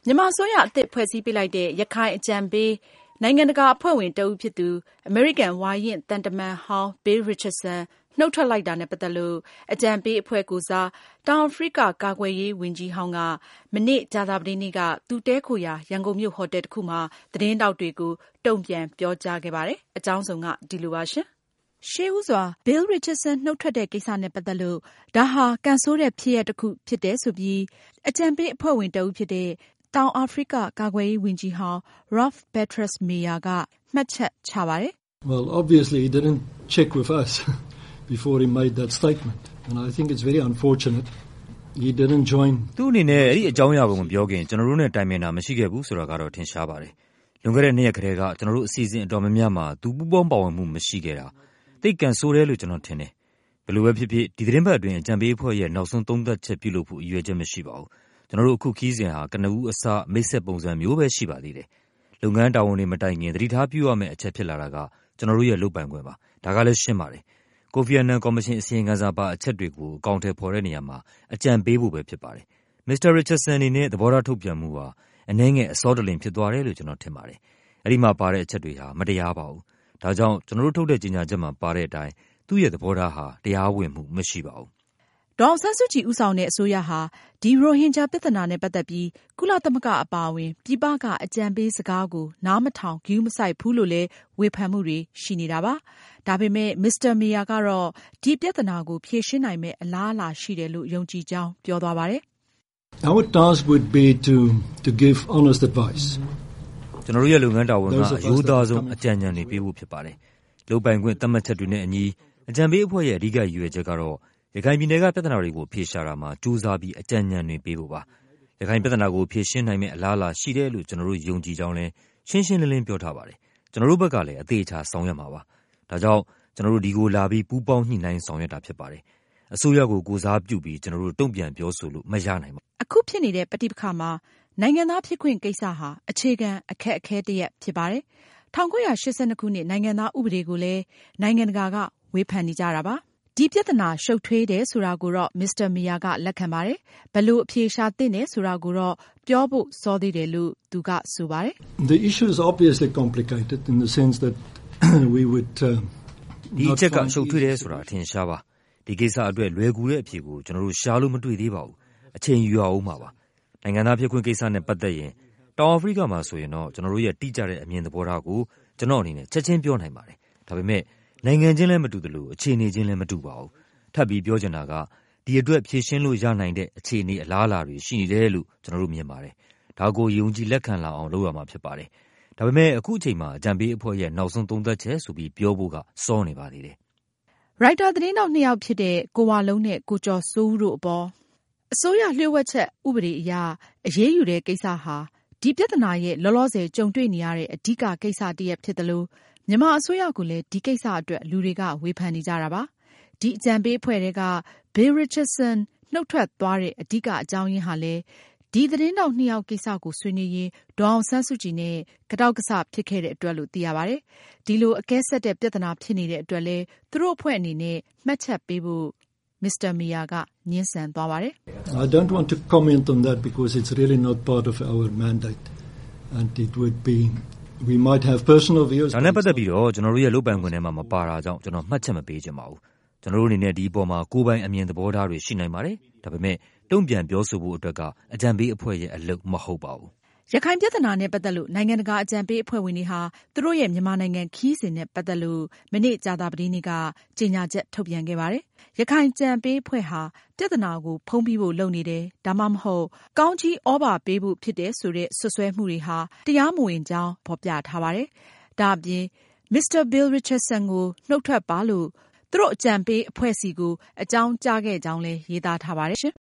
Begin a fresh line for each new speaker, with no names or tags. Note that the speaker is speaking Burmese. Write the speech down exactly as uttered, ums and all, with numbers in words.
မြန်မာအစိုးရအသစ်ဖွဲ့စည်းပေးလိုက်တဲ့ရခိုင်အကြံပေးနိုင်ငံတကာအဖွဲ့ဝင်တဦးဖြစ်သူအမေရိကန်ဝါရင့်သံတမန်ဟောင်း Bill Richardson နှုတ်ထွက်လိုက်တာနဲ့ပတ်သက်လို့အကြံပေးအဖွဲ့ကိုယ်စားတောင်အာဖရိကကာကွယ်ရေးဝန်ကြီးဟောင်းကမနေ့ကြာသပတေးနေ့ကသူတည်းခိုရာရန်ကုန်မြို့ဟိုတယ်တစ်ခုမှာသတင်းထောက်တွေကိုတုံ့ပြန်ပြောကြားခဲ့ပါတယ်။အကြောင်းစုံကဒီလိုပါရှင်။ရှေးဦးစွာ Bill Richardson နှုတ်ထွက်တဲ့ကိစ္စနဲ့ပတ်သက်လို့ဒါဟာကံဆိုးတဲ့ဖြစ်ရပ်တစ်ခုဖြစ်တယ်ဆိုပြီးအကြံပေးအဖွဲ့ဝင်တဦးဖြစ်တဲ့တောင်အာဖရိကကာကွယ်ရေးဝန်ကြီးဟောင်း Rolf Petrus Meyer ကမှတ်ချက်ချပါတယ်။
Well, obviously he didn't check with us before he made that statement, and I think it's very unfortunate he didn't join.
သူ့အနေနဲ့အဲ့ဒီအကြောင်းအရာကိုမပြောခင်ကျွန်တော်တို့နဲ့တိုင်ပင်တာမရှိခဲ့ဘူးဆိုတာကတော့ထင်ရှားပါတယ်။လွန်ခဲ့တဲ့နှစ်ရက်ခရဲကကျွန်တော်တို့အစီအစဉ်အတော်များများမှာသူပူးပေါင်းပါဝင်မှုမရှိခဲ့တာသိပ်ကန်ဆိုးတယ်လို့ကျွန်တော်ထင်တယ်။ဘယ်လိုပဲဖြစ်ဖြစ်ဒီသတင်းပတ်အတွင်းအကြံပေးအဖွဲ့ရဲ့နောက်ဆုံးသုံးသပ်ချက်ပြုလုပ်ဖို့အရွယ်ချက်မရှိပါဘူး။ကျွန်တော်တို့အခုခီးစဉ်ဟာကနဦးအစမိတ်ဆက်ပုံစံမျိုးပဲရှိပါသေးတယ်။လုပ်ငန်းတာဝန်တွေမတိုင်ခင်သတိထားပြုရမယ့်အချက်ဖြစ်လာတာကကျွန်တော်တို့ရဲ့လုပ်ပိုင်ခွင့်ပါ။ဒါကလည်းရှင်းပါတယ်။ကိုဖီအာနန်ကော်မရှင်အစီရင်ခံစာပါအချက်တွေကိုအကောင့်ထဲပေါ်တဲ့နေရာမှာအကြံပေးဖို့ပဲဖြစ်ပါတယ်။ မစ္စတာ Richardson အနေနဲ့သဘောထားထုတ်ပြန်မှုဟာအနည်းငယ်အစောတလင်ဖြစ်သွားတယ်လို့ကျွန်တော်ထင်ပါတယ်။အဲ့ဒီမှာပါတဲ့အချက်တွေဟာမတရားပါဘူး။ဒါကြောင့်ကျွန်တော်တို့ထုတ်တဲ့ကြေညာချက်မှာပါတဲ့အတိုင်းသူ့ရဲ့သဘောထားဟာတရားဝင်မှုမရှိပါဘူး
။ဒေါ်အောင်ဆန်းစုကြည်ဦးဆောင်တဲ့အစိုးရဟာဒီရိုဟင်ဂျာပြဿနာနဲ့ပတ်သက်ပြီးကုလသမဂ္ဂအပါအဝင်ပြည်ပကအကြံပေးစကားကိုနားမထောင်ဂရုမစိုက်ဘူးလို့လည်းဝေဖန်မှုတွေရှိနေတာပါ။ဒါပေမဲ့မစ္စတာမီယာကတော့ဒီပြဿနာကိုဖြေရှင်းနိုင်မယ့်အလားအလာရှိတယ်လို့ယုံကြည်ကြောင်းပြောသွားပါတယ်
။ Our task would be to to give honest advice.
ကျွန်တော်တို့ရဲ့လုပ်ငန်းတာဝန်ကအရိုးသားဆုံးအကြံဉာဏ်တွေပေးဖို့ဖြစ်ပါတယ်။လုပ်ပိုင်ခွင့်သတ်မှတ်ချက်တွေနဲ့အညီအကြံပေးအဖွဲ့ရဲ့အဓိကရည်ရွယ်ချက်ကတော့ရခိုင်ပြည်နယ်ကပြဿနာတွေကိုဖြေရှာတာမှာကြိုးစားပြီးအကြံဉာဏ်တွေပေးဖို့ပါ။ရခိုင်ပြဿနာကိုဖြေရှင်းနိုင်မယ့်အလားအလာရှိတယ်လို့ကျွန်တော်တို့ယုံကြည်ကြောင်းလည်းရှင်းရှင်းလင်းလင်းပြောထားပါတယ်။ကျွန်တော်တို့ဘက်ကလည်းအသေးအချာဆောင်ရွက်မှာပါ။ဒါကြောင့်ကျွန်တော်တို့ဒီကိုလာပြီးပူးပေါင်းညှိနှိုင်းဆောင်ရွက်တာဖြစ်ပါတယ်။အစိုးရကိုကိုစားပြုပြီးကျွန်တော်တို့တုံ့ပြန်ပြောဆိုလို့မရနိုင်ပါဘူး
။အခုဖြစ်နေတဲ့ပဋိပက္ခမှာနိုင်ငံသားဖြစ်ခွင့်ကိစ္စဟာအခြေခံအခက်အခဲတစ်ရပ်ဖြစ်ပါတယ်။၁၉၈၂ခုနှစ်နိုင်ငံသားဥပဒေကိုလည်းနိုင်ငံတကာကဝေဖန်နေကြတာပါ။ဒီပြဿနာရှုပ်ထွေးတယ်ဆိုတာကိုတော့မစ္စတာမီယာကလက်ခံပါတယ်။ဘယ်လိုအဖြေရှာသင့်တယ်ဆိုတာကိုတော့ပြောဖို့စောသေးတယ်လို့သူကဆိုပါတယ်
။ The issue is obviously complicated in the sense that we would uh,
ဒီအချက်ကရှုပ်ထွေးတယ်ဆိုတာအထင်ရှားပါ။ဒီကိစ္စအတွက်လွယ်ကူတဲ့အဖြေကိုကျွန်တော်တို့ရှာလို့မတွေ့သေးပါဘူး။အချိန်ယူရအောင်ပါပါ။နိုင်ငံသားဖြစ်ခွင့်ကိစ္စနဲ့ပတ်သက်ရင်တောင်အာဖရိကမှာဆိုရင်တော့ကျွန်တော်တို့ရဲ့တိကျတဲ့အမြင်သဘောထားကိုကျွန်တော်အနေနဲ့ချက်ချင်းပြောနိုင်ပါတယ်။ဒါပေမဲ့နိုင်ငံချင်းလည်းမတူသလိုအခြေအနေချင်းလည်းမတူပါဘူး။ထပ်ပြီးပြောချင်တာကဒီအတွက်ဖြေရှင်းလို့ရနိုင်တဲ့အခြေအနေအလားအလာတွေရှိနေတယ်လို့ကျွန်တော်တို့မြင်ပါတယ်။ဒါကိုယုံကြည်လက်ခံလာအောင်လုပ်ရမှာဖြစ်ပါတယ်။ဒါပေမဲ့အခုအချိန်မှာအကြံပေးအဖွဲ့ရဲ့နောက်ဆုံးသုံးသပ်ချက်ဆိုပြီးပြောဖို့ကစောနေပါသေးတယ်
။ရိုက်တာသတင်းတောက်နှစ်ယောက်ဖြစ်တဲ့ကိုဝါလုံးနဲ့ကိုကျော်စိုးဦးတို့အပေါ်အစိုးရလျှို့ဝှက်ချက်ဥပဒေအရအရေးယူတဲ့ကိစ္စဟာဒီပြဿနာရဲ့လောလောဆယ်ကြုံတွေ့နေရတဲ့အဓိကကိစ္စတစ်ရပ်ဖြစ်တယ်လို့မြန်မာအစိုးရကလည်းဒီကိစ္စအတွက်လူတွေကဝေဖန်နေကြတာပါ။ဒီအကြံပေးအဖွဲ့တွေက Bill Richardson နှုတ်ထွက်သွားတဲ့အဓိကအကြောင်းရင်းဟာလည်းဒီသတင်းတောက်နှစ်ယောက်ကိစ္စကိုဆွေးနွေးရင်းဒေါ်အောင်ဆန်းစုကြည်နဲ့ကတောက်ကဆဖြစ်ခဲ့တဲ့အတွက်လို့သိရပါတယ်။ဒီလိုအကဲဆက်တဲ့ပြဿနာဖြစ်နေတဲ့အတွက်လည်းသူတို့အဖွဲ့အနေနဲ့မှတ်ချက်ပေးဖို့မစ္စတာမီယာကညှင်းဆန်သွားပါတယ်
။ I don't want to comment on that because it's really not part of our mandate and it would be we might have personal views.
ဒါနဲ့ပတ်သက်ပြီးတော့ကျွန်တော်တို့ရဲ့လုပ်ပိုင်ခွင့်ထဲမှာမပါတာကြောင့်ကျွန်တော်မှတ်ချက်မပေးချင်ပါဘူး။ကျွန်တော်တို့အနေနဲ့ဒီအပေါ်မှာကိုယ်ပိုင်အမြင်သဘောထားတွေရှိနိုင်ပါတယ်။ဒါပေမဲ့တုံ့ပြန်ပြောဆိုဖို့အတွက်ကအကြံပေးအဖွဲ့ရဲ့အလုပ်မဟုတ်ပါဘူး
။ရခိုင်ပြဿနာနဲ့ပတ်သက်လို့နိုင်ငံတကာအကြံပေးအဖွဲ့ဝင်တွေဟာသူတို့ရဲ့မြန်မာနိုင်ငံခီးစဉ်နဲ့ပတ်သက်လို့မနေ့ကြာသပတေးနေ့ကကြေညာချက်ထုတ်ပြန်ခဲ့ပါတယ်။ရခိုင်ကြံပေးအဖွဲ့ဟာပြဿနာကိုဖုံးပြီးဖို့လုပ်နေတယ်။ဒါမှမဟုတ်ကောင်းကြီးဩဘာပေးဖို့ဖြစ်တယ်ဆိုတဲ့ဆွဆွဲမှုတွေဟာတရားမဝင်ကြောင်းဖော်ပြထားပါတယ်။ဒါအပြင်မစ္စတာ Bill Richardson ကိုနှုတ်ထွက်ပါလို့သူတို့အကြံပေးအဖွဲ့စီကိုအကြောင်းကြားခဲ့ကြောင်းလည်းရေးသားထားပါတယ်ရှင်